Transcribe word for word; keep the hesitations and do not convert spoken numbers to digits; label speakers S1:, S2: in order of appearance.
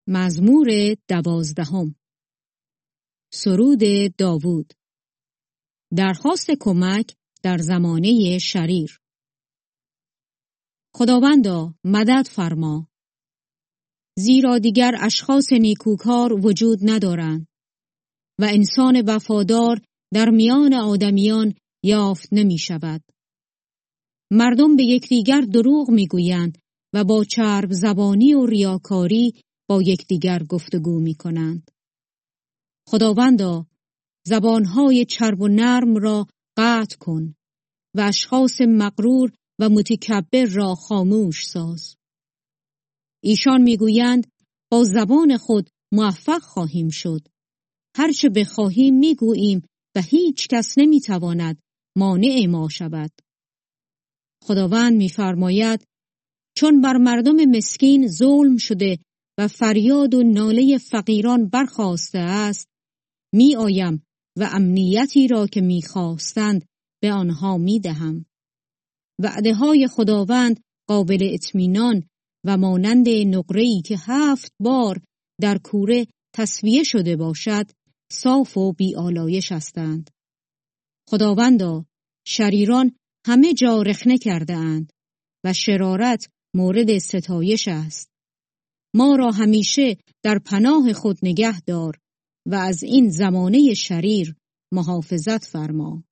S1: مزمور دوازدهم. سرود داوود. درخواست کمک در زمانه شریر. خداوندا مدد فرما، زیرا دیگر اشخاص نیکوکار وجود ندارند و انسان وفادار در میان آدمیان یافت نمی شود. مردم به یکدیگر دروغ می گویند و با چرب زبانی و ریاکاری با یکدیگر گفتگو می کنند. خداوندا زبانهای چرب و نرم را قطع کن و اشخاص مغرور و متکبر را خاموش ساز. ایشان میگویند با زبان خود موفق خواهیم شد. هرچه بخواهیم میگوییم و هیچ کس نمیتواند مانع ما شود. خداوند میفرماید چون بر مردم مسکین ظلم شده و فریاد و ناله فقیران برخاسته است، می آیم و امنیتی را که می خواستند به آنها می دهم. وعده های خداوند قابل اطمینان و مانند نقره‌ای که هفت بار در کوره تسویه شده باشد، صاف و بی آلایش هستند. خداوندا شریران همه جا رخنه کرده اند و شرارت مورد ستایش است. ما را همیشه در پناه خود نگه دار و از این زمانه شریر محافظت فرما.